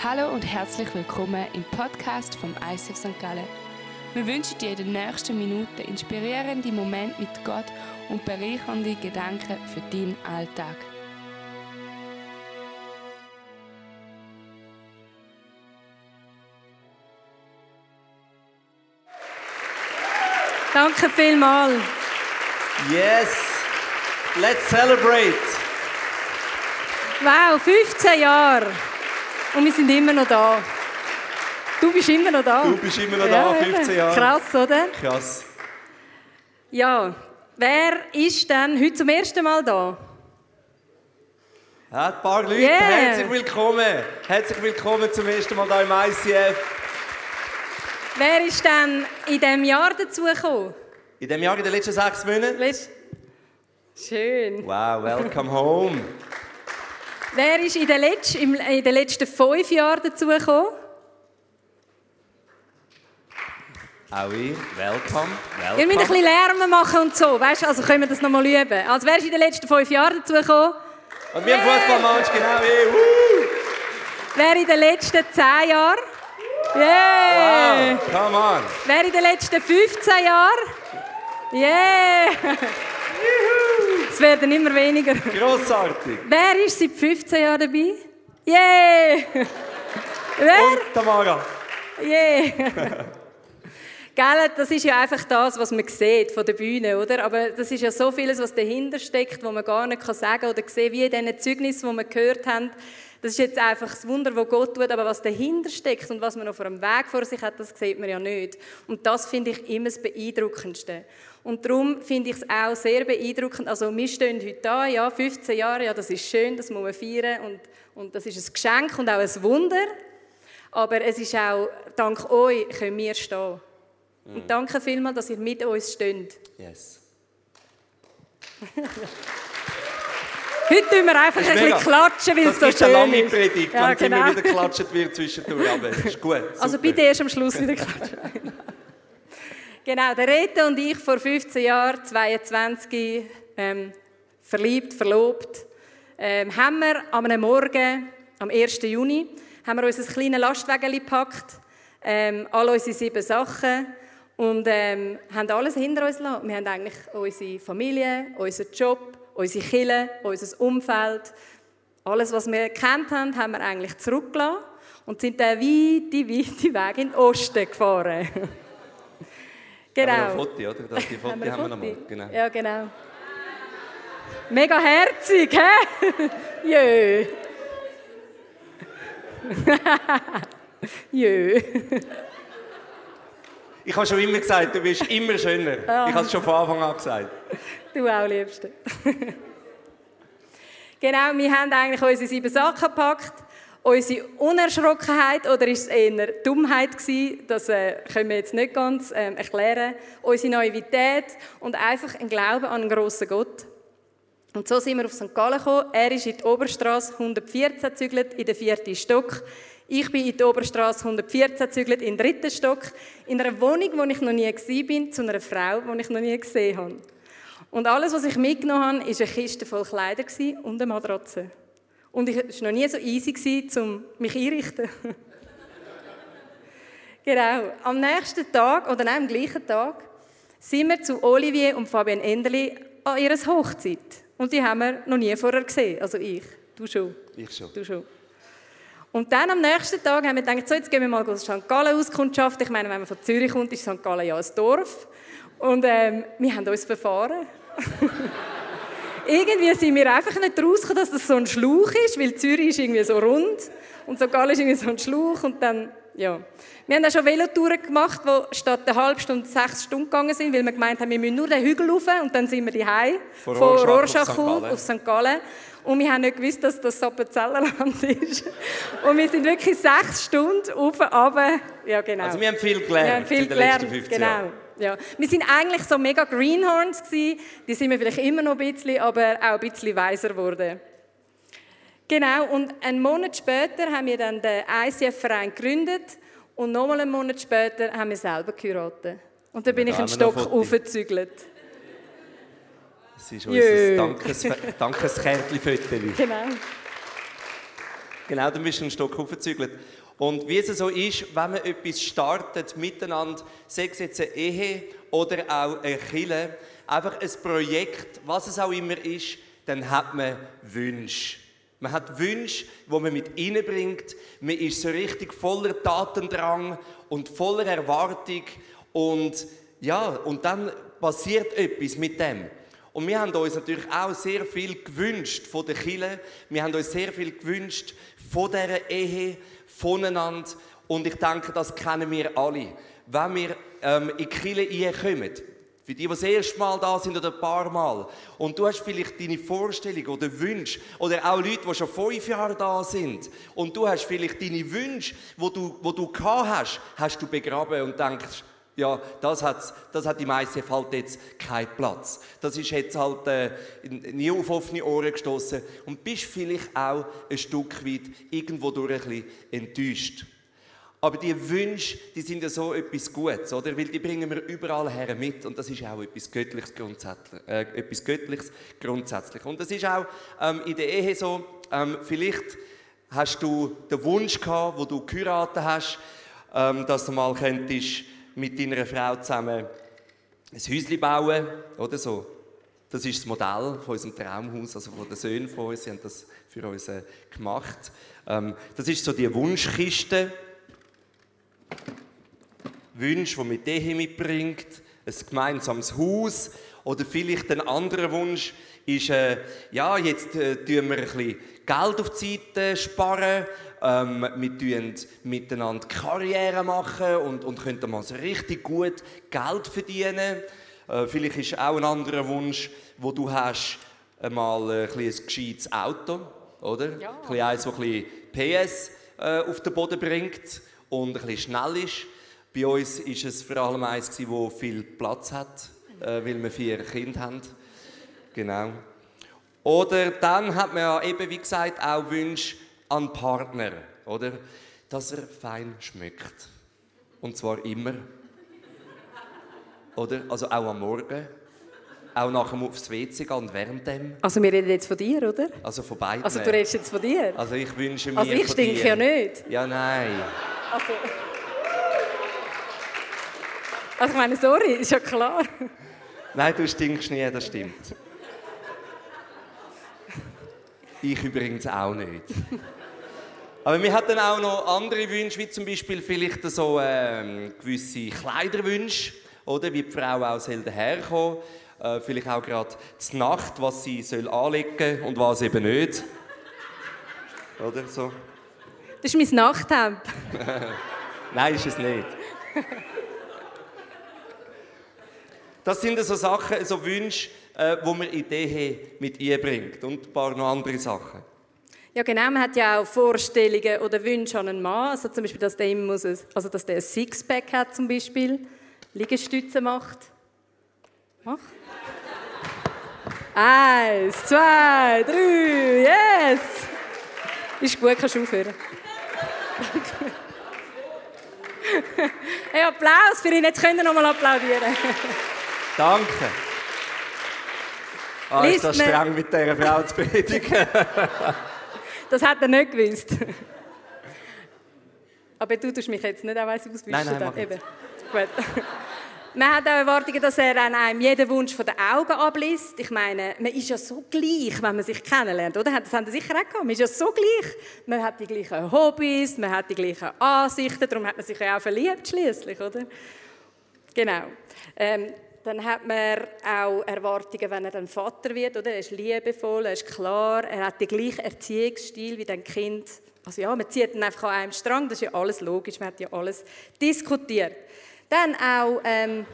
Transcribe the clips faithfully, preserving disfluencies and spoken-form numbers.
Hallo und herzlich willkommen im Podcast vom I C F Sankt Gallen. Wir wünschen dir in den nächsten Minuten inspirierende Momente mit Gott und bereichernde Gedanken für deinen Alltag. Danke vielmals. Yes, let's celebrate. Wow, fünfzehn Jahre. Und wir sind immer noch da. Du bist immer noch da. Du bist immer noch ja, da, fünfzehn Jahre. Krass, oder? Krass. Ja, wer ist denn heute zum ersten Mal da? Ja, ein paar Leute, Yeah. herzlich willkommen. Herzlich willkommen zum ersten Mal hier im I C F. Wer ist denn in diesem Jahr dazugekommen? In diesem Jahr, in den letzten sechs Monaten. Weißt du? Schön. Wow, welcome home. Wer ist in den letzten, im- in den letzten fünf Jahren dazugekommen? Auch ich, welcome, welcome. Ihr müsst ein bisschen Lärm machen und so, weißt du? Also können wir das nochmal üben. Also wer ist in den letzten fünf Jahren dazugekommen? Und wir haben Fußballmannschaft, genau wie. Woo! Wer in den letzten zehn Jahren? Yeah! Wow, come on. Wer in den letzten fünfzehn Jahren? Yeah! Es werden immer weniger. Grossartig. Wer ist seit fünfzehn Jahren dabei? Yeah! Wer? Und Tamara. Yeah! Gell, das ist ja einfach das, was man sieht von der Bühne, oder? Aber das ist ja so vieles, was dahinter steckt, was man gar nicht sagen kann oder sehen, wie in diesen Zeugnissen, die wir gehört haben. Das ist jetzt einfach das Wunder, das Gott tut, aber was dahinter steckt und was man auf einem Weg vor sich hat, das sieht man ja nicht. Und das finde ich immer das Beeindruckendste. Und darum finde ich es auch sehr beeindruckend. Also wir stehen heute da, ja, fünfzehn Jahre, ja, das ist schön, das muss man feiern und, und das ist ein Geschenk und auch ein Wunder. Aber es ist auch, dank euch können wir stehen. Mm. Und danke vielmals, dass ihr mit uns steht. Yes. Heute tun wir einfach ein bisschen klatschen, weil es so schön ist. Das ist eine lange Predigt, Ja, wenn genau. immer wieder geklatscht wird zwischendurch. Aber das ist gut. Also super. bitte erst am Schluss wieder klatschen. Genau, der Rete und ich vor fünfzehn Jahren, zweiundzwanzig, ähm, verliebt, verlobt, ähm, haben wir am einem Morgen, am ersten Juni, haben wir uns ein kleines Lastwagen gepackt, ähm, all unsere sieben Sachen und ähm, haben alles hinter uns gelassen. Wir haben eigentlich unsere Familie, unseren Job, unsere Kirche, unser Umfeld, alles, was wir gekannt haben, haben wir eigentlich zurückgelassen und sind dann weite, weite Weg in den Osten gefahren. Genau. Haben wir noch ein Foto, oder? Das, die Foto haben wir, haben wir noch mal. Genau. Ja, genau. Mega herzig, hä? Jö. Jö. Ich habe schon immer gesagt, du bist immer schöner. Ja. Ich habe es schon von Anfang an gesagt. Du auch, Liebste. Genau, wir haben eigentlich unsere sieben Sachen gepackt. Unsere Unerschrockenheit, oder ist es eher Dummheit gewesen, das äh, können wir jetzt nicht ganz äh, erklären, unsere Naivität und einfach ein Glauben an einen grossen Gott. Und so sind wir auf Sankt Gallen gekommen. Er ist in die Oberstrasse hundertvierzehn gezügelt, in den vierten Stock. Ich bin in die Oberstrasse hundertvierzehn gezügelt, in den dritten Stock, in einer Wohnung, wo ich noch nie war, zu einer Frau, die ich noch nie gesehen habe. Und alles, was ich mitgenommen habe, war eine Kiste voll Kleider und eine Matratze. Und es war noch nie so easy, um mich einzurichten. Genau. Am nächsten Tag, oder nein, am gleichen Tag, sind wir zu Olivier und Fabienne Enderli an ihrer Hochzeit. Und die haben wir noch nie vorher gesehen. Also ich. Du schon. Ich schon. Du schon. Und dann am nächsten Tag haben wir gedacht, so, jetzt gehen wir mal in Sankt Gallen Auskundschaft. Ich meine, wenn man von Zürich kommt, ist Sankt Gallen ja ein Dorf. Und ähm, wir haben uns verfahren. Irgendwie sind wir einfach nicht rausgekommen, dass das so ein Schlauch ist, weil Zürich ist irgendwie so rund und Sankt Gallen ist irgendwie so ein Schlauch und dann, ja. Wir haben auch schon Velotouren gemacht, die statt einer halben Stunde sechs Stunden gegangen sind, weil wir gemeint haben, wir müssen nur den Hügel rauf und dann sind wir daheim von Rorschach auf Sankt Gallen. Und wir haben nicht gewusst, dass das Appenzellerland ist. Und wir sind wirklich sechs Stunden rauf, runter. Ja, genau. Also wir haben viel gelernt, wir haben viel in den gelernt, letzten fünfzehn genau. Jahren. Ja. Wir sind eigentlich so mega Greenhorns gewesen. Die sind wir vielleicht immer noch ein bisschen, aber auch ein bisschen weiser geworden. Genau, und einen Monat später haben wir dann den I C F-Verein gegründet und nochmal einen Monat später haben wir selber geheiratet. Und dann bin ich einen Stock aufgezügelt. Das ist unser Dankes- Dankeskärtchen-Foto. Genau. Genau, dann bist du einen Stock hochgezügelt. Und wie es so ist, wenn man etwas startet miteinander, sei es jetzt eine Ehe oder auch eine Kirche, einfach ein Projekt, was es auch immer ist, dann hat man Wünsche. Man hat Wünsche, die man mit reinbringt. Man ist so richtig voller Tatendrang und voller Erwartung. Und, ja, und dann passiert etwas mit dem. Und wir haben uns natürlich auch sehr viel gewünscht von der Kirche. Wir haben uns sehr viel gewünscht von dieser Ehe, voneinander. Und ich denke, das kennen wir alle. Wenn wir ähm, in die Kirche reinkommen, für die, die das erste Mal da sind oder ein paar Mal, und du hast vielleicht deine Vorstellung oder Wünsche, oder auch Leute, die schon fünf Jahre da sind, und du hast vielleicht deine Wünsche, die du, die du gehabt hast, hast du begraben und denkst, ja, das, hat's, das hat im I C F halt jetzt keinen Platz. Das ist jetzt halt äh, nie auf offene Ohren gestoßen und bist vielleicht auch ein Stück weit irgendwo durch ein bisschen enttäuscht. Aber die Wünsche, die sind ja so etwas Gutes, oder? Weil die bringen wir überall her mit und das ist auch etwas Göttliches grundsätzlich. Äh, etwas Göttliches grundsätzlich. Und das ist auch ähm, in der Ehe so, ähm, vielleicht hast du den Wunsch gehabt, wo du geheiratet hast, ähm, dass du mal könntest mit deiner Frau zusammen ein Häuschen bauen, oder so. Das ist das Modell von unserem Traumhaus, also von den Söhnen von uns, sie haben das für uns äh, gemacht. Ähm, das ist so die Wunschkiste. Wünsche, die man mit Ehe mitbringt, ein gemeinsames Haus oder vielleicht ein anderer Wunsch ist, äh, ja, jetzt äh, tun wir ein bisschen Geld auf die Seite sparen, ähm, wir tun miteinander Karriere machen und, und können mal so richtig gut Geld verdienen. Äh, vielleicht ist auch ein anderer Wunsch, wo du hast, äh, mal ein, ein gescheites Auto, oder? Ja. Ein bisschen eins, das ein bisschen P S äh, auf den Boden bringt und ein bisschen schnell ist. Bei uns war es vor allem eins, das viel Platz hat, äh, weil wir vier Kinder haben. Genau. Oder dann hat man ja eben, wie gesagt, auch Wünsche an Partner, oder? Dass er fein schmeckt. Und zwar immer. Oder? Also auch am Morgen. Auch nachher aufs W C gehen und während dem. Also wir reden jetzt von dir, oder? Also von beiden. Also du redest jetzt von dir? Also ich wünsche mir Also ich stinke ja nicht. Ja, nein. Also... Also ich meine, sorry, ist ja klar. Nein, du stinkst nie, das stimmt. Ich übrigens auch nicht. Aber wir hatten auch noch andere Wünsche, wie zum Beispiel vielleicht so ähm, gewisse Kleiderwünsche, oder? Wie die Frau auch soll daherkommen. Äh, vielleicht auch gerade zur Nacht, was sie soll anlegen und was eben nicht. Oder so. Das ist mein Nachthemd. Nein, ist es nicht. Das sind so Sachen, so Wünsche, äh, die man in die Ehe mit einbringt. Und ein paar noch andere Sachen. Ja genau, man hat ja auch Vorstellungen oder Wünsche an einen Mann. Also zum Beispiel, dass der, immer muss, also dass der ein Sixpack hat zum Beispiel. Liegestütze macht. Mach. Eins, zwei, drei, yes! Ist gut, kannst du aufhören. Hey, Applaus für ihn, jetzt könnt ihr noch mal applaudieren. Danke. Ah, ist das streng mit dieser Frau zu predigen? Das hat er nicht gewusst. Aber du tust mich jetzt nicht auch weiss auswischen. Nein, nein, mach Eben. Gut. Man hat auch Erwartungen, dass er an einem jeden Wunsch von den Augen abliest. Ich meine, man ist ja so gleich, wenn man sich kennenlernt, oder? Das haben Sie sicher auch gehabt. Man ist ja so gleich. Man hat die gleichen Hobbys, man hat die gleichen Ansichten, darum hat man sich ja auch verliebt schliesslich, oder? Genau. Ähm, dann hat man auch Erwartungen, wenn er dann Vater wird, oder? Er ist liebevoll, er ist klar, er hat den gleichen Erziehungsstil wie dein Kind. Also ja, man zieht dann einfach an einem Strang, das ist ja alles logisch, man hat ja alles diskutiert. Dann auch, ähm,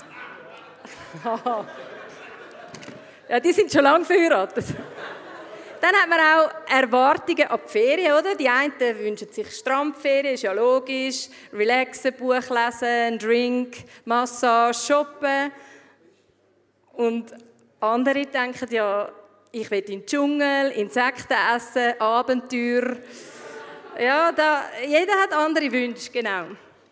ja, die sind schon lange verheiratet. Dann hat man auch Erwartungen an die Ferien, oder? Die einen wünschen sich Strandferien, ist ja logisch. Relaxen, Buch lesen, einen Drink, Massage, shoppen. Und andere denken ja, ich will in den Dschungel, Insekten essen, Abenteuer. Ja, da, jeder hat andere Wünsche, genau.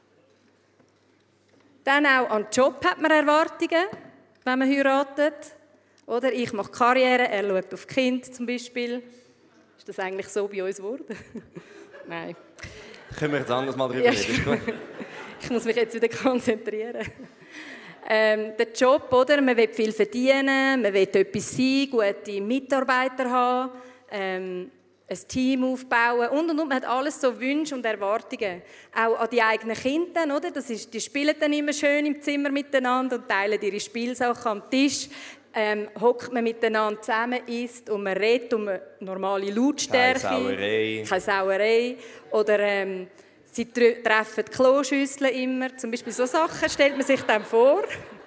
Dann auch an den Job hat man Erwartungen, wenn man heiratet. Oder ich mache Karriere, er schaut auf Kind zum Beispiel. Ist das eigentlich so bei uns geworden? Nein. Können wir jetzt anders mal drüber Ja, reden? ich muss mich jetzt wieder konzentrieren. Ähm, der Job, oder? Man will viel verdienen, man will etwas sein, gute Mitarbeiter haben, ähm, ein Team aufbauen und, und, und. Man hat alles so Wünsche und Erwartungen. Auch an die eigenen Kinder, oder? Das ist, die spielen dann immer schön im Zimmer miteinander und teilen ihre Spielsachen am Tisch. Ähm, hockt man miteinander zusammen, isst und man redet um eine normale Lautstärke. Keine Sauerei. Keine Sauerei. Oder ähm, sie treffen die Kloschüsseln immer. Zum Beispiel so Sachen stellt man sich dann vor.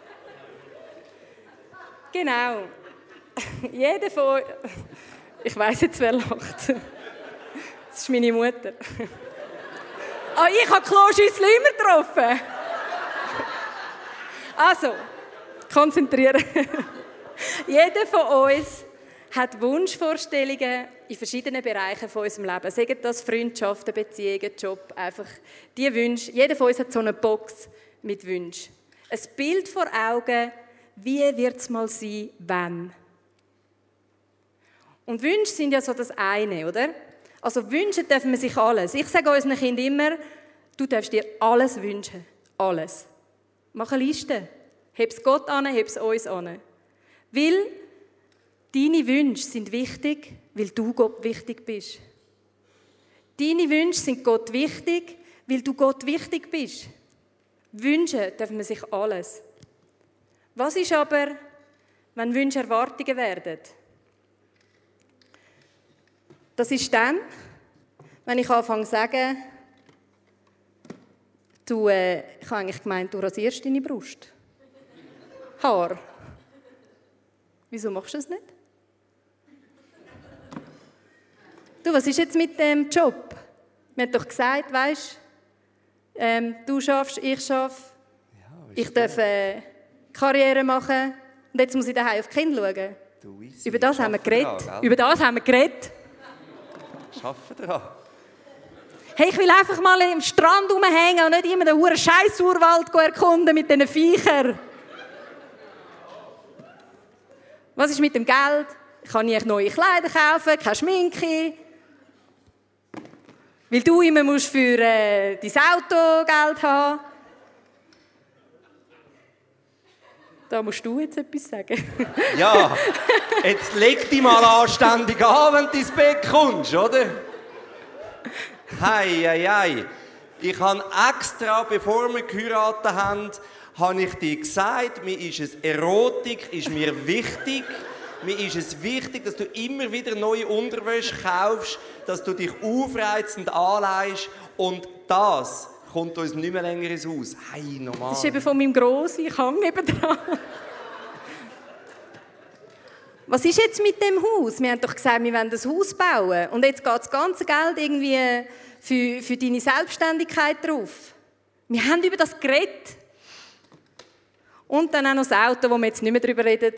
Genau. Jeder von... Ich weiss jetzt, wer lacht. Das ist meine Mutter. Ah, ich habe die Kloschüssel immer getroffen. Also, konzentrieren. Jeder von uns hat Wunschvorstellungen in verschiedenen Bereichen von unserem Leben. Sagen das Freundschaften, Beziehungen, Job, einfach die Wünsche. Jeder von uns hat so eine Box mit Wünschen. Ein Bild vor Augen, wie wird es mal sein, wenn. Und Wünsche sind ja so das eine, oder? Also wünschen dürfen wir sich alles. Ich sage unseren Kindern immer, du darfst dir alles wünschen. Alles. Mach eine Liste. Heb es Gott an, heb es uns an. Weil deine Wünsche sind wichtig, weil du Gott wichtig bist. Deine Wünsche sind Gott wichtig, weil du Gott wichtig bist. Wünschen dürfen wir sich alles. Was ist aber, wenn Wünsche Erwartungen werden? Das ist dann, wenn ich anfange zu sagen, du, äh, ich habe eigentlich gemeint, du rasierst deine Brust. Haar. Wieso machst du das nicht? Du, was ist jetzt mit dem Job? Wir haben doch gesagt, weißt, ähm, du schaffst, ich schaffe, ja, ich darf äh, Karriere machen und jetzt muss ich daheim auf die Kinder schauen. Du, easy. Über das haben wir geredet. Dran, Über das haben wir geredet. Schaffen dran. Hey, ich will einfach mal am Strand rumhängen und nicht immer den huren Scheiß-Urwald erkunden mit diesen Viechern. Was ist mit dem Geld? Ich kann nie neue Kleider kaufen, keine Schminke. Weil du immer musst für äh, dein Auto Geld haben. Da musst du jetzt etwas sagen. Ja, jetzt leg dich mal anständig an, wenn du ins Bett kommst, oder? Hei, hei, hei. Ich habe extra, bevor wir geheiratet haben, habe ich dir gesagt, mir ist es Erotik, ist mir wichtig. Mir ist es wichtig, dass du immer wieder neue Unterwäsche kaufst, dass du dich aufreizend anlegst und das kommt uns nicht mehr länger ins Haus. Hey, normal. Das ist eben von meinem Grossen, ich hänge nebendran. Was ist jetzt mit dem Haus? Wir haben doch gesagt, wir wollen das Haus bauen. Und jetzt geht das ganze Geld irgendwie für, für deine Selbstständigkeit drauf. Wir haben über das geredet. Und dann auch noch das Auto, wo wir jetzt nicht mehr darüber reden.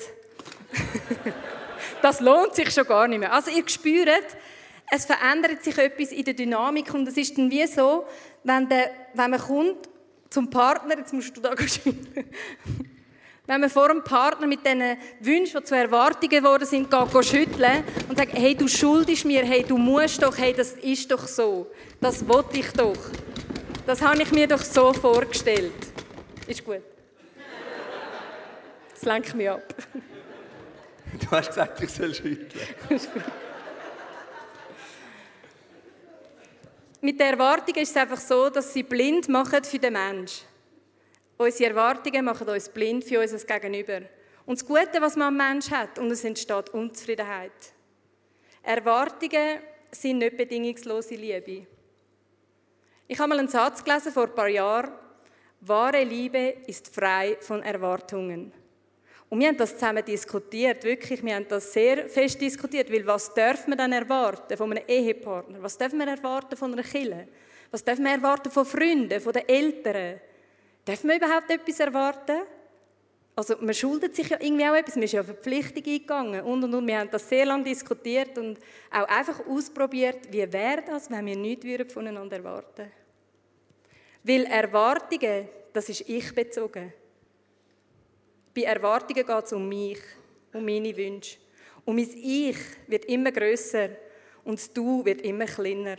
Das lohnt sich schon gar nicht mehr. Also ihr spürt, es verändert sich etwas in der Dynamik und es ist dann wie so, wenn, der, wenn man kommt zum Partner, jetzt musst du da schütteln, wenn man vor dem Partner mit diesen Wünschen, die zu Erwartungen geworden sind, geht schütteln und sagt, hey, du schuldest mir, hey, du musst doch, hey, das ist doch so, das will ich doch, das habe ich mir doch so vorgestellt. Ist gut. Das lenkt mich ab. Du hast gesagt, ich soll schütteln. Mit den Erwartungen ist es einfach so, dass sie blind machen für den Menschen. Unsere Erwartungen machen uns blind für unser Gegenüber. Und das Gute, was man am Menschen hat, und es entsteht Unzufriedenheit. Erwartungen sind nicht bedingungslose Liebe. Ich habe mal einen Satz gelesen vor ein paar Jahren. Wahre Liebe ist frei von Erwartungen. Und wir haben das zusammen diskutiert, wirklich, wir haben das sehr fest diskutiert, weil was dürfen wir dann erwarten von einem Ehepartner? Was dürfen wir erwarten von einer Kirche? Was dürfen wir erwarten von Freunden, von den Eltern? Dürfen wir überhaupt etwas erwarten? Also man schuldet sich ja irgendwie auch etwas, man ist ja auf eine Verpflichtung eingegangen und, und, und. Wir haben das sehr lange diskutiert und auch einfach ausprobiert, wie wäre das, wenn wir nichts voneinander erwarten würden. Weil Erwartungen, das ist ich-bezogen. Bei Erwartungen geht es um mich, um meine Wünsche. Und mein Ich wird immer grösser. und das Du wird immer kleiner.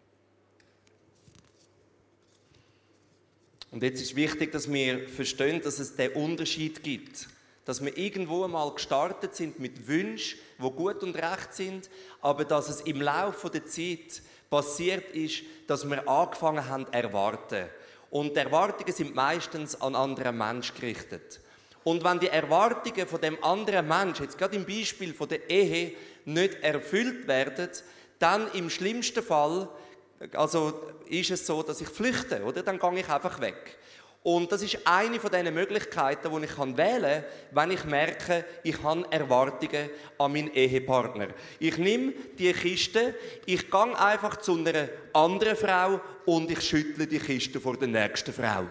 Und jetzt ist wichtig, dass wir verstehen, dass es den Unterschied gibt. Dass wir irgendwo einmal gestartet sind mit Wünschen, die gut und recht sind, aber dass es im Laufe der Zeit passiert ist, dass wir angefangen haben zu erwarten. Und die Erwartungen sind meistens an andere Menschen gerichtet. Und wenn die Erwartungen von dem anderen Menschen, jetzt gerade im Beispiel von der Ehe, nicht erfüllt werden, dann im schlimmsten Fall, also ist es so, dass ich flüchte, oder? Dann gehe ich einfach weg. Und das ist eine von diesen Möglichkeiten, die ich wählen kann, wenn ich merke, ich habe Erwartungen an meinen Ehepartner. Ich nehme die Kiste, ich gehe einfach zu einer anderen Frau und ich schüttle die Kiste vor der nächsten Frau.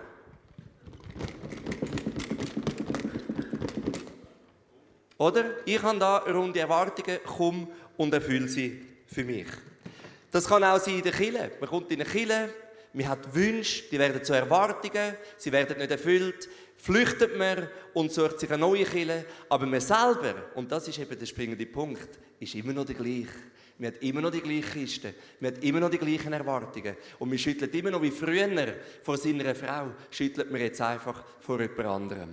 Oder? Ich habe da runde Erwartungen, komm und erfülle sie für mich. Das kann auch sein in der Kirche. Man kommt in eine Kirche, man hat Wünsche, die werden zu Erwartungen, sie werden nicht erfüllt, flüchtet man und sucht sich eine neue Kirche. Aber man selber, und das ist eben der springende Punkt, ist immer noch der gleiche. Man hat immer noch die gleiche Kiste, man hat immer noch die gleichen Erwartungen. Und man schüttelt immer noch wie früher vor seiner Frau, schüttelt man jetzt einfach vor jemand anderem.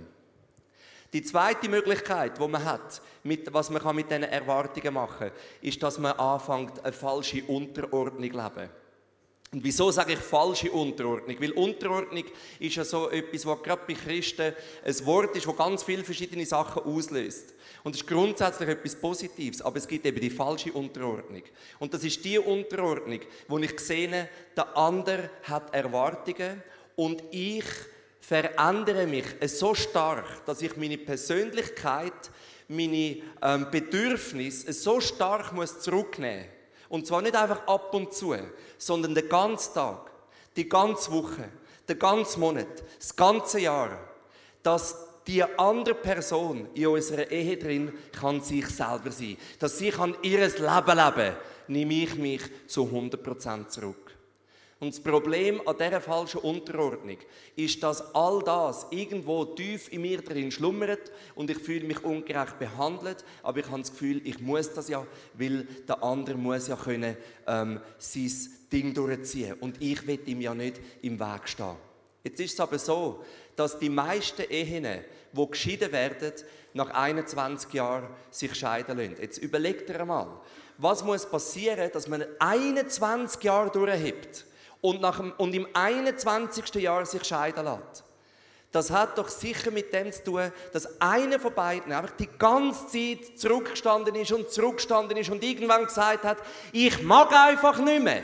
Die zweite Möglichkeit, die man hat, mit, was man mit diesen Erwartungen machen kann, ist, dass man anfängt, eine falsche Unterordnung zu leben. Und wieso sage ich falsche Unterordnung? Weil Unterordnung ist ja so etwas, was gerade bei Christen ein Wort ist, das ganz viele verschiedene Sachen auslöst. Und es ist grundsätzlich etwas Positives, aber es gibt eben die falsche Unterordnung. Und das ist die Unterordnung, wo ich sehe, der andere hat Erwartungen und ich verändere mich so stark, dass ich meine Persönlichkeit, meine ähm, Bedürfnisse so stark muss zurücknehmen muss. Und zwar nicht einfach ab und zu, sondern den ganzen Tag, die ganze Woche, den ganzen Monat, das ganze Jahr, dass die andere Person in unserer Ehe drin kann sich selber sein. Dass sie kann ihr Leben leben kann, nehme ich mich zu hundert Prozent zurück. Und das Problem an dieser falschen Unterordnung ist, dass all das irgendwo tief in mir drin schlummert und ich fühle mich ungerecht behandelt, aber ich habe das Gefühl, ich muss das ja, weil der andere muss ja können, ähm, sein Ding durchziehen und ich will ihm ja nicht im Weg stehen. Jetzt ist es aber so, dass die meisten Ehen, die geschieden werden, nach einundzwanzig Jahren sich scheiden lassen. Jetzt überlegt ihr einmal, was muss passieren, dass man einundzwanzig Jahre durchhebt? Und, nach dem, und im einundzwanzigsten Jahr sich scheiden lässt. Das hat doch sicher mit dem zu tun, dass einer von beiden einfach die ganze Zeit zurückgestanden ist und zurückgestanden ist und irgendwann gesagt hat, ich mag einfach nicht mehr.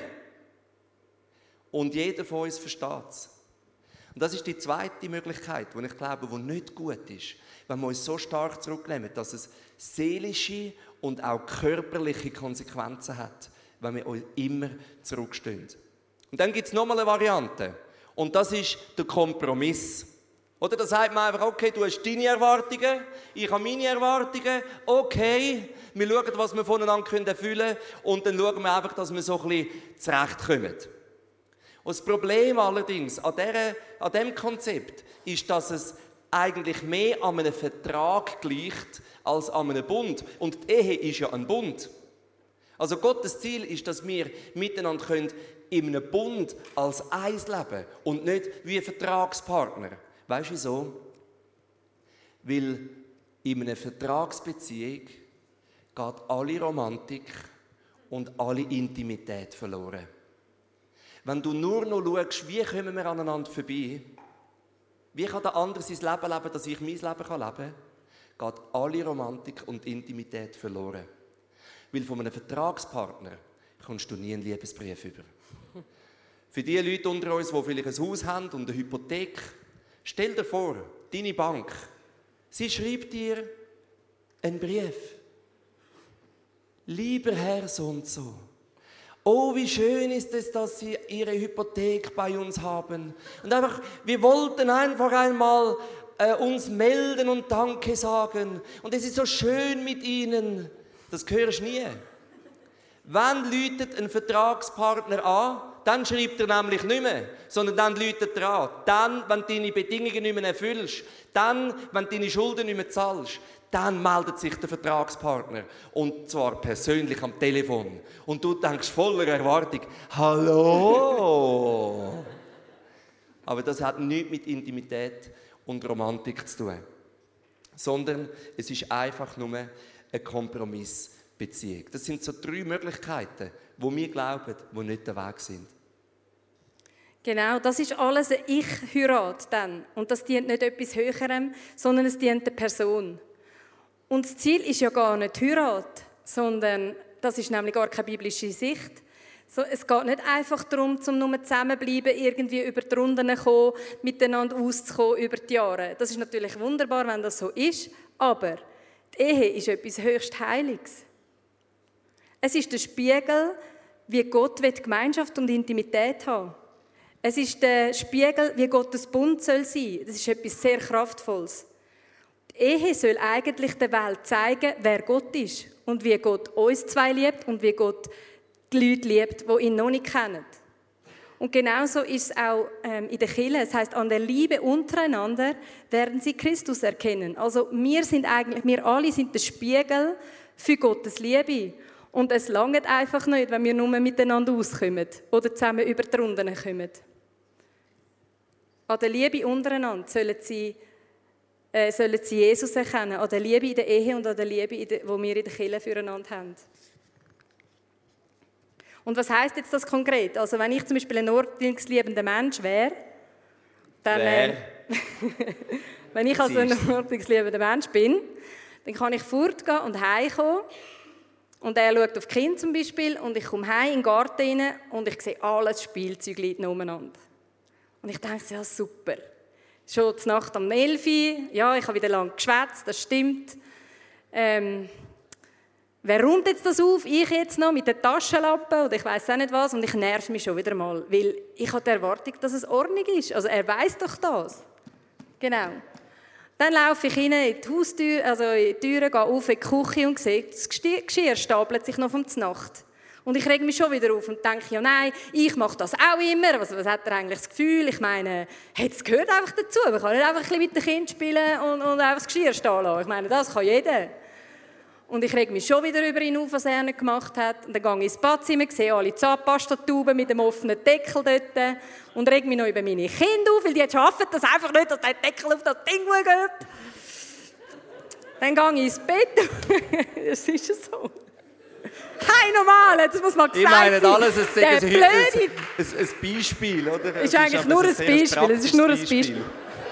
Und jeder von uns versteht es. Und das ist die zweite Möglichkeit, die ich glaube, die nicht gut ist, wenn wir uns so stark zurücknehmen, dass es seelische und auch körperliche Konsequenzen hat, wenn wir uns immer zurückstehen. Und dann gibt es nochmal eine Variante. Und das ist der Kompromiss. Oder da sagt man einfach, okay, du hast deine Erwartungen, ich habe meine Erwartungen, okay, wir schauen, was wir voneinander erfüllen können und dann schauen wir einfach, dass wir so ein bisschen zurechtkommen. Und das Problem allerdings an, dieser, an diesem Konzept ist, dass es eigentlich mehr an einem Vertrag gleicht als an einem Bund. Und die Ehe ist ja ein Bund. Also Gottes Ziel ist, dass wir miteinander können in einem Bund als eins leben und nicht wie Vertragspartner. Weißt du wieso? Weil in einer Vertragsbeziehung geht alle Romantik und alle Intimität verloren. Wenn du nur noch schaust, wie kommen wir aneinander vorbei, wie kann der andere sein Leben leben, dass ich mein Leben leben kann, geht alle Romantik und Intimität verloren. Weil von einem Vertragspartner kommst du nie einen Liebesbrief über. Für die Leute unter uns, die vielleicht ein Haus haben und eine Hypothek, stell dir vor, deine Bank, sie schreibt dir einen Brief. Lieber Herr so und so, oh, wie schön ist es, dass Sie Ihre Hypothek bei uns haben. Und einfach, wir wollten einfach einmal äh, uns melden und Danke sagen. Und es ist so schön mit Ihnen. Das hörst du nie. Wenn läutet ein Vertragspartner an, dann schreibt er nämlich nicht mehr, sondern dann läutet er an. Dann, wenn du deine Bedingungen nicht mehr erfüllst, dann, wenn du deine Schulden nicht mehr zahlst, dann meldet sich der Vertragspartner. Und zwar persönlich am Telefon. Und du denkst voller Erwartung, hallo! Aber das hat nichts mit Intimität und Romantik zu tun. Sondern es ist einfach nur eine Kompromissbeziehung. Das sind so drei Möglichkeiten, wo wir glauben, die nicht der Weg sind. Genau, das ist alles ein Ich-Heirat dann. Und das dient nicht etwas Höherem, sondern es dient der Person. Und das Ziel ist ja gar nicht Heirat, sondern das ist nämlich gar keine biblische Sicht. So, es geht nicht einfach darum, um nur zusammenbleiben, irgendwie über die Runden zu kommen, miteinander auszukommen über die Jahre. Das ist natürlich wunderbar, wenn das so ist, aber die Ehe ist etwas höchst Heiliges. Es ist der Spiegel, wie Gott Gemeinschaft und Intimität haben will. Es ist der Spiegel, wie Gottes Bund soll sein. Das ist etwas sehr Kraftvolles. Die Ehe soll eigentlich der Welt zeigen, wer Gott ist und wie Gott uns zwei liebt und wie Gott die Leute liebt, die ihn noch nicht kennen. Und genauso ist es auch ähm, in der Kirche. Es heisst, an der Liebe untereinander werden sie Christus erkennen. Also wir sind eigentlich, wir alle sind der Spiegel für Gottes Liebe. Und es langt einfach nicht, wenn wir nur miteinander auskommen oder zusammen über die Runden kommen. An der Liebe untereinander sollen sie, äh, sollen sie Jesus erkennen. An der Liebe in der Ehe und an der Liebe, die wir in der Kirche füreinander haben. Und was heisst jetzt das konkret? Also wenn ich zum Beispiel ein ordnungsliebender Mensch wäre, dann, äh, wenn ich also ein ordnungsliebender Mensch bin, dann kann ich fortgehen und heimkommen. Und er schaut auf die Kinder zum Beispiel und ich komme heim in den Garten rein und ich sehe alles Spielzeug liegt umeinander. Und ich denke, ja super. Schon zur Nacht um elf Uhr, ja, ich habe wieder lange geschwätzt, das stimmt. Ähm, wer räumt jetzt das auf? Ich jetzt noch mit der Taschenlampe oder ich weiss auch nicht was und ich nerv mich schon wieder mal, weil ich habe die Erwartung, dass es Ordnung ist. Also er weiss doch das. Genau. Dann laufe ich rein in die Haustür, also in die Türe, gehe auf in die Küche und sehe, das Geschirr stapelt sich noch von der Nacht. Und ich rege mich schon wieder auf und denke, ja nein, ich mache das auch immer. Was, was hat er eigentlich das Gefühl? Ich meine, hey, das gehört einfach dazu. Man kann nicht einfach ein bisschen mit den Kindern spielen und, und einfach das Geschirr stehen lassen. Ich meine, das kann jeder. Und ich rege mich schon wieder über ihn auf, was er nicht gemacht hat. Und dann gehe ich ins Badzimmer, sehe alle Zahnpastatuben mit dem offenen Deckel dort und rege mich noch über meine Kinder auf, weil die schaffen das einfach nicht, dass der Deckel auf das Ding geht. Dann gehe ich ins Bett. Das ist ja so. Hey, normal, das muss man gesagt Ich meine nicht alles, es ist ein, blöde... ein, ein, ein Beispiel, oder? Es ist eigentlich ist nur ein, ein Beispiel, es ist nur ein Beispiel. Beispiel.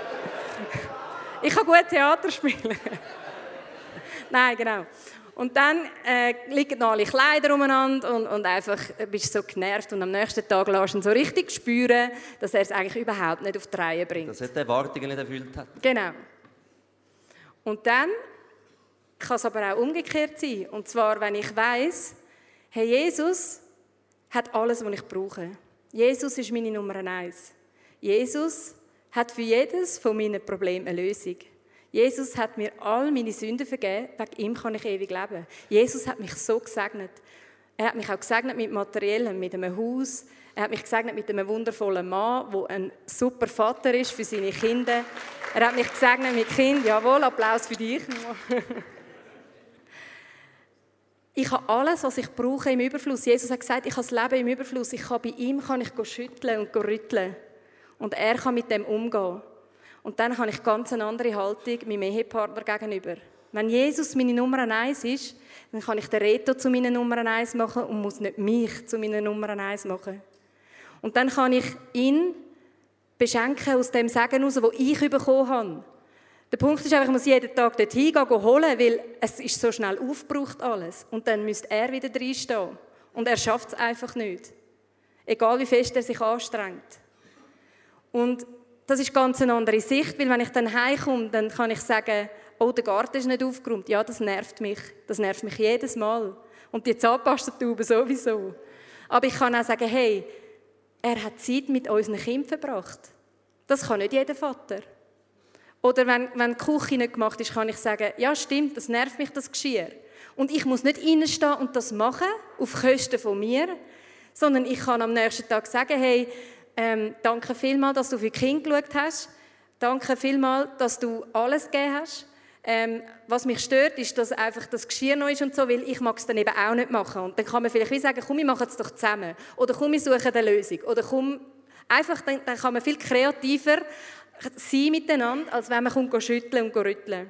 Ich kann gut Theater spielen. Nein, genau. Und dann äh, liegen noch alle Kleider umeinander und, und einfach bist du so genervt und am nächsten Tag lässt du ihn so richtig spüren, dass er es eigentlich überhaupt nicht auf die Reihe bringt. Dass er die Erwartungen nicht erfüllt hat. Genau. Und dann kann es aber auch umgekehrt sein. Und zwar, wenn ich weiss, hey, Jesus hat alles, was ich brauche. Jesus ist meine Nummer eins. Jesus hat für jedes von meinen Problemen eine Lösung. Jesus hat mir all meine Sünden vergeben, wegen ihm kann ich ewig leben. Jesus hat mich so gesegnet. Er hat mich auch gesegnet mit Materiellem, mit einem Haus. Er hat mich gesegnet mit einem wundervollen Mann, der ein super Vater ist für seine Kinder. Er hat mich gesegnet mit Kindern. Jawohl, Applaus für dich. Ich habe alles, was ich brauche, im Überfluss. Jesus hat gesagt, ich habe das Leben im Überfluss. Ich kann bei ihm kann ich schütteln und rütteln. Und er kann mit dem umgehen. Und dann habe ich ganz eine andere Haltung meinem Ehepartner gegenüber. Wenn Jesus meine Nummer eins ist, dann kann ich den Reto zu meiner Nummer eins machen und muss nicht mich zu meiner Nummer eins machen. Und dann kann ich ihn beschenken aus dem Segen heraus, das ich bekommen habe. Der Punkt ist einfach, ich muss jeden Tag dorthin gehen, holen, weil es ist so schnell aufgebraucht alles. Und dann müsste er wieder reinstehen. Und er schafft es einfach nicht. Egal wie fest er sich anstrengt. Und das ist ganz eine andere Sicht, weil wenn ich dann heimkomme, dann kann ich sagen, oh, der Garten ist nicht aufgeräumt. Ja, das nervt mich. Das nervt mich jedes Mal. Und die Zahnpastatube sowieso. Aber ich kann auch sagen, hey, er hat Zeit mit unseren Kindern verbracht. Das kann nicht jeder Vater. Oder wenn, wenn die Küche nicht gemacht ist, kann ich sagen, ja stimmt, das nervt mich, das Geschirr. Und ich muss nicht reinstehen und das machen, auf Kosten von mir, sondern ich kann am nächsten Tag sagen, hey, ähm, danke vielmals, dass du für die Kinder geschaut hast. Danke vielmals, dass du alles gegeben hast. Ähm, was mich stört, ist, dass einfach das Geschirr noch ist und so, weil ich mag es dann eben auch nicht machen. Und dann kann man vielleicht wie sagen, komm, wir machen es doch zusammen. Oder komm, wir suchen eine Lösung. Oder komm, einfach, dann, dann kann man viel kreativer sein miteinander, als wenn man kommt, schütteln und rütteln.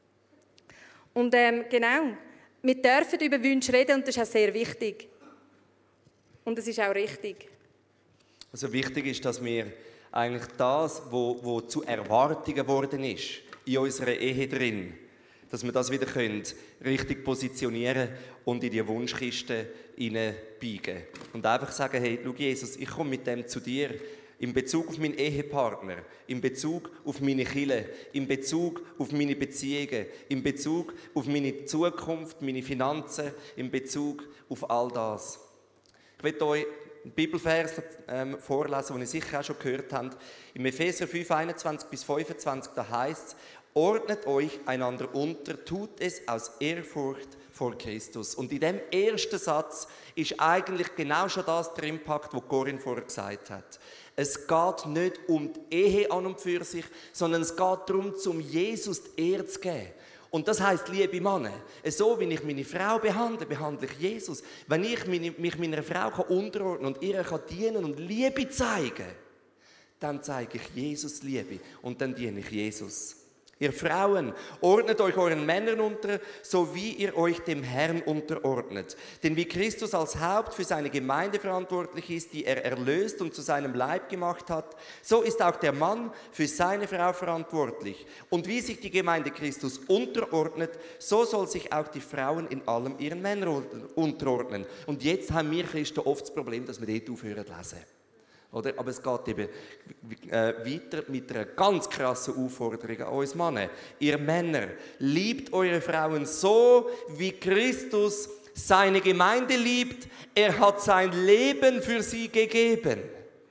Und ähm, genau, wir dürfen über Wünsche reden und das ist auch sehr wichtig. Und es ist auch richtig. Also wichtig ist, dass wir eigentlich das, was, was zu Erwartungen geworden ist, in unserer Ehe drin, dass wir das wieder können, richtig positionieren und in die Wunschkiste hineinbiegen. Und einfach sagen, hey, schau Jesus, ich komme mit dem zu dir, in Bezug auf meinen Ehepartner, in Bezug auf meine Kirche, in Bezug auf meine Beziehungen, in Bezug auf meine Zukunft, meine Finanzen, in Bezug auf all das. Ich möchte euch einen Bibelvers ähm, vorlesen, den ihr sicher auch schon gehört habt. Im Epheser fünf, einundzwanzig bis fünfundzwanzig, da heißt es, ordnet euch einander unter, tut es aus Ehrfurcht vor Christus. Und in dem ersten Satz ist eigentlich genau schon das der Impact, was Corinne vorher gesagt hat. Es geht nicht um die Ehe an und für sich, sondern es geht darum, zum Jesus die Ehre zu geben. Und das heisst, liebe Männer, so wie ich meine Frau behandle, behandle ich Jesus. Wenn ich mich meiner Frau unterordnen und ihr dienen und Liebe zeigen, dann zeige ich Jesus Liebe und dann diene ich Jesus. Ihr Frauen, ordnet euch euren Männern unter, so wie ihr euch dem Herrn unterordnet. Denn wie Christus als Haupt für seine Gemeinde verantwortlich ist, die er erlöst und zu seinem Leib gemacht hat, so ist auch der Mann für seine Frau verantwortlich. Und wie sich die Gemeinde Christus unterordnet, so soll sich auch die Frauen in allem ihren Männern unterordnen. Und jetzt haben wir Christen oft das Problem, dass wir dort aufhören zu lesen. Oder? Aber es geht eben äh, weiter mit einer ganz krassen Aufforderung an uns Männer. Ihr Männer, liebt eure Frauen so, wie Christus seine Gemeinde liebt. Er hat sein Leben für sie gegeben.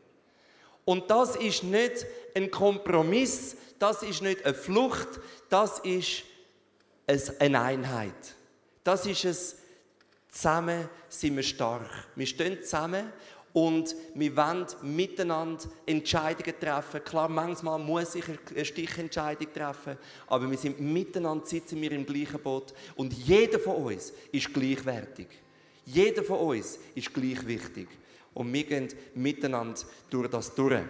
Und das ist nicht ein Kompromiss, das ist nicht eine Flucht, das ist eine Einheit. Das ist es, zusammen sind wir stark. Wir stehen zusammen. Und wir wollen miteinander Entscheidungen treffen. Klar, manchmal muss ich eine Stichentscheidung treffen, aber wir sind miteinander, sitzen wir im gleichen Boot. Und jeder von uns ist gleichwertig. Jeder von uns ist gleich wichtig. Und wir gehen miteinander durch das durch.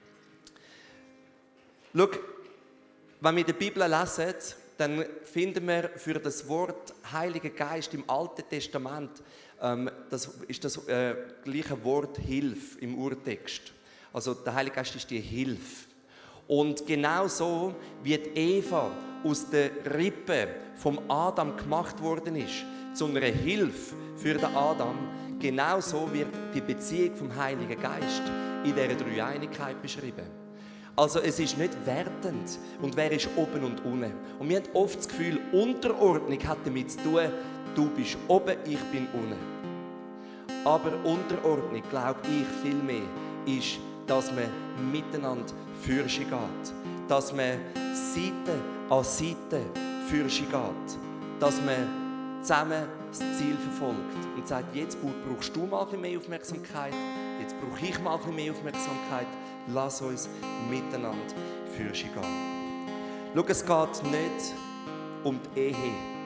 Schau, wenn wir die Bibel lesen, dann finden wir für das Wort Heiliger Geist im Alten Testament, ähm, das ist das äh, gleiche Wort Hilfe im Urtext. Also der Heilige Geist ist die Hilfe. Und genau so wie die Eva aus der Rippe vom Adam gemacht worden ist, zu einer Hilfe für den Adam, genau so wird die Beziehung vom Heiligen Geist in dieser Dreieinigkeit beschrieben. Also es ist nicht wertend und wer ist oben und unten. Und wir haben oft das Gefühl, Unterordnung hat damit zu tun, du bist oben, ich bin unten. Aber Unterordnung, glaube ich, viel mehr ist, dass man miteinander Fürche geht. Dass man Seite an Seite Fürche geht. Dass man zusammen das Ziel verfolgt und sagt, jetzt brauchst du mal ein bisschen mehr Aufmerksamkeit, jetzt brauche ich mal ein bisschen mehr Aufmerksamkeit. Lass uns miteinander Fürche gehen. Schau, es geht nicht um die Ehe.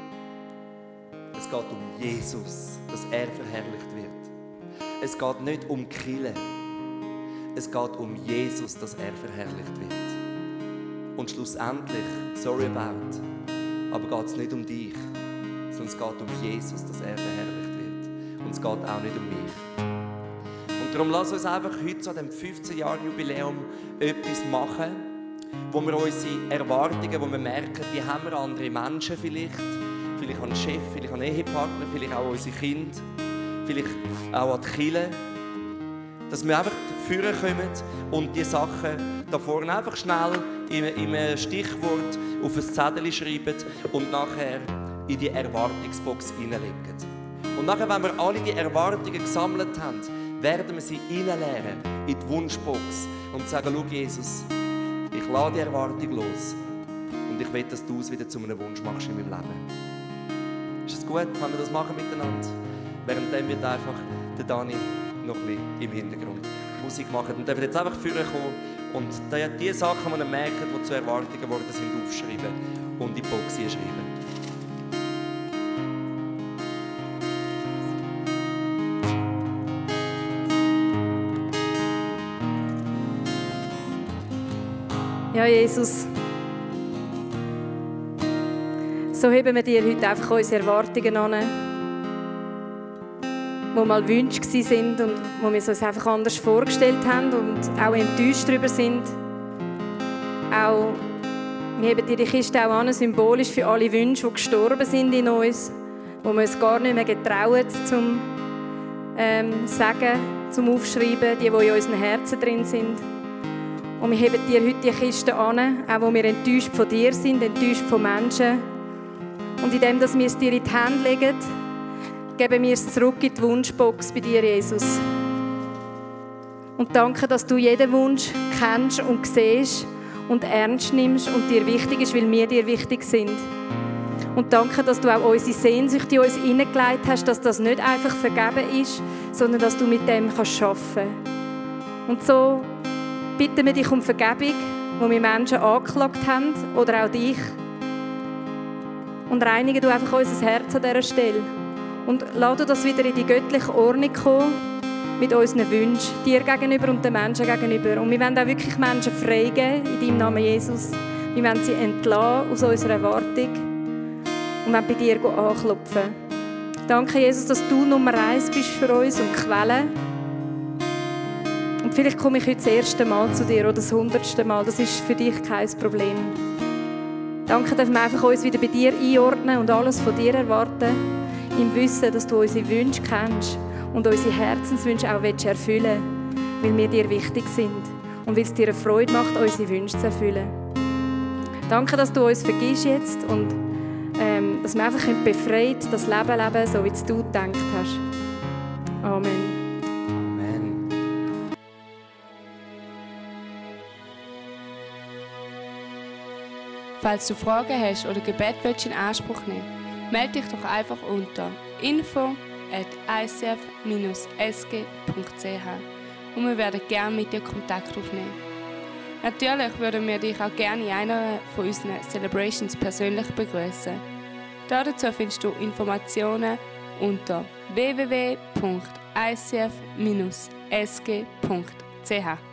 Es geht um Jesus, dass er verherrlicht wird. Es geht nicht um die Kirche. Es geht um Jesus, dass er verherrlicht wird. Und schlussendlich, sorry about, aber geht es nicht um dich, sondern es geht um Jesus, dass er verherrlicht wird. Und es geht auch nicht um mich. Und darum lass uns einfach heute an diesem fünfzehn-Jahr-Jubiläum etwas machen, wo wir unsere Erwartungen, wo wir merken, die haben wir andere Menschen vielleicht, vielleicht an den Chef, vielleicht an den Ehepartner, vielleicht auch an unsere Kinder, vielleicht auch an die Kirche, dass wir einfach führen kommen und die Sachen da vorne einfach schnell in einem Stichwort auf ein Zettel schreiben und nachher in die Erwartungsbox hineinlegen. Und nachher, wenn wir alle die Erwartungen gesammelt haben, werden wir sie hineinleeren in die Wunschbox und sagen, schau Jesus, ich lasse die Erwartung los und ich will, dass du es wieder zu einem Wunsch machst in meinem Leben. Ist es gut, wenn wir das machen miteinander? Währenddem wird einfach der Dani noch ein bisschen im Hintergrund Musik machen. Und der wird jetzt einfach vorkommen und die, die Sachen, die ihr merkt, die zu Erwartungen geworden sind, aufschreiben und in die Box hier schreiben. Ja, Jesus, so heben wir dir heute einfach unsere Erwartungen an, die mal Wünsche waren und wo wir es uns einfach anders vorgestellt haben und auch enttäuscht darüber sind. Auch, wir heben dir die Kiste auch an, symbolisch für alle Wünsche, die gestorben sind in uns, wo wir uns gar nicht mehr getrauen, zum ähm, Sagen, zum Aufschreiben, die, die in unseren Herzen drin sind. Und wir heben dir heute die Kiste an, auch wo wir enttäuscht von dir sind, enttäuscht von Menschen. Und indem dass wir es dir in die Hände legen, geben wir es zurück in die Wunschbox bei dir, Jesus. Und danke, dass du jeden Wunsch kennst und siehst und ernst nimmst und dir wichtig ist, weil wir dir wichtig sind. Und danke, dass du auch unsere Sehnsucht in uns hineingelegt hast, dass das nicht einfach vergeben ist, sondern dass du mit dem kannst arbeiten kannst. Und so bitten wir dich um Vergebung, wo wir Menschen angeklagt haben oder auch dich. Und reinige du einfach unser Herz an dieser Stelle. Und lass du das wieder in die göttliche Ordnung kommen mit unseren Wünschen, dir gegenüber und den Menschen gegenüber. Und wir wollen auch wirklich Menschen freigeben in deinem Namen, Jesus. Wir wollen sie entlassen aus unserer Erwartung und wollen bei dir anklopfen. Danke, Jesus, dass du Nummer eins bist für uns und Quelle. Und vielleicht komme ich heute das erste Mal zu dir oder das hundertste Mal. Das ist für dich kein Problem. Danke, dass wir einfach uns wieder bei dir einordnen und alles von dir erwarten, im Wissen, dass du unsere Wünsche kennst und unsere Herzenswünsche auch erfüllen willst, weil wir dir wichtig sind und weil es dir eine Freude macht, unsere Wünsche zu erfüllen. Danke, dass du uns vergisst jetzt und ähm, dass wir einfach befreit das Leben leben, so wie es du gedacht hast. Amen. Falls du Fragen hast oder Gebet willst in Anspruch nehmen, melde dich doch einfach unter info at i c f dash s g punkt c h und wir werden gerne mit dir Kontakt aufnehmen. Natürlich würden wir dich auch gerne in einer von unseren Celebrations persönlich begrüßen. Dazu findest du Informationen unter w w w punkt i c f dash s g punkt c h.